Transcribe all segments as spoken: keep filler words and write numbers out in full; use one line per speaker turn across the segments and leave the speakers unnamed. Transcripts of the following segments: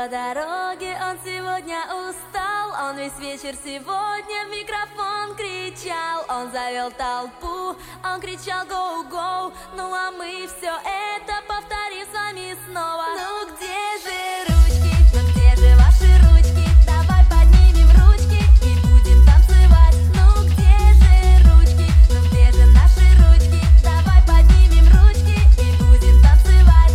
по дороге, он сегодня устал. Он весь вечер сегодня в микрофон кричал. Он завел толпу, он кричал «Гоу-гоу». Ну а мы все это повторим с вами снова. Ну где же ручки? Ну где же ваши ручки? Давай поднимем ручки и будем танцевать. Ну где же ручки? Ну где же наши ручки? Давай поднимем ручки и будем танцевать.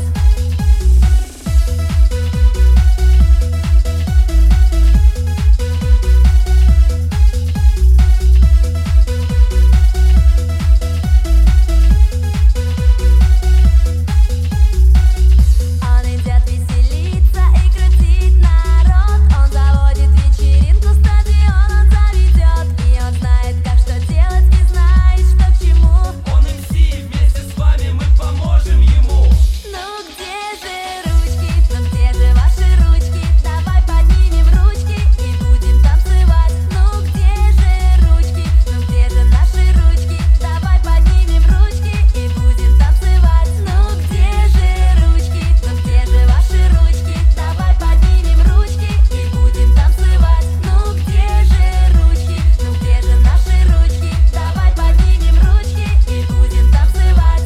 Он идет веселиться и крутить народ. Он заводит вечеринку, стадион он заведет. И он знает, как что делать, и знает, что к чему.
Он эм си, вместе с вами мы поможем ему.
Ну где же ручки? Ну где же ваши ручки? Давай поднимем ручки и будем танцевать. Ну где же ручки? Ну где же наши ручки? Давай поднимем ручки и будем танцевать. Ну где же ручки? Ну где же ваши ручки? Давай поднимем ручки и будем танцевать. Ну где же ручки? Ну где же наши ручки? Давай поднимем ручки и будем танцевать.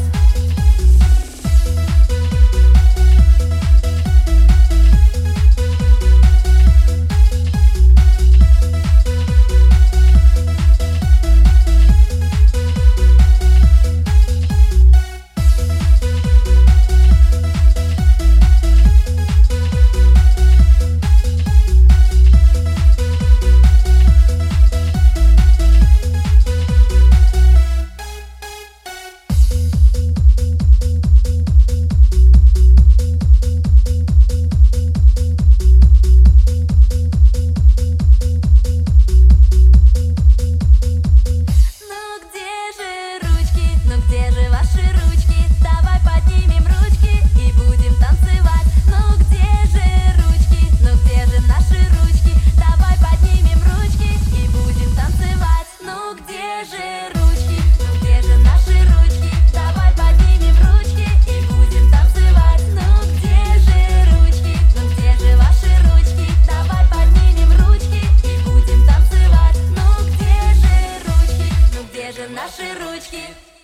Ну где же ручки? Ну где же ваши ручки? Давай поднимем ручки и будем танцевать. Ну где же ручки? Ну где же наши ручки? Давай поднимем ручки и будем танцевать. Ну где же ручки? Ну где же наши ручки? Давай поднимем ручки и будем танцевать. Ну где же ручки? Ну где же ваши ручки? Давай поднимем ручки и будем танцевать. Ну где же ручки? Ну где же наши ручки?